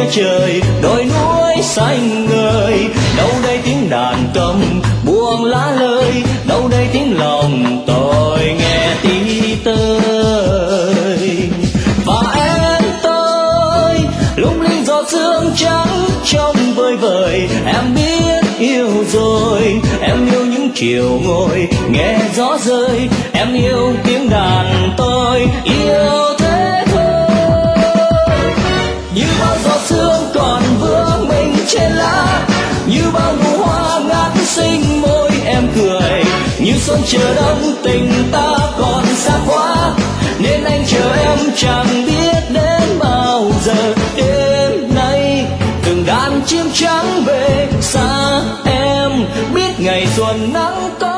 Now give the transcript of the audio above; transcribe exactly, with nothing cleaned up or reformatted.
trời đồi núi xanh ngời. Đâu đây tiếng đàn cầm buông lá lời, đâu đây tiếng lòng tôi nghe tí tơi. Và em tôi lung linh giọt sương trắng trong vơi vời, em biết yêu rồi, em yêu những chiều ngồi nghe gió rơi, em yêu tiếng đàn tôi yêu thế thôi. Như bao giọt sương còn vương mình trên lá, như bao nụ hoa ngát xinh môi em cười, như xuân chờ đông tình ta còn xa quá, nên anh chờ em chẳng biết đến bao giờ. Đêm nay từng đàn chim trắng về xa em, biết ngày xuân nắng có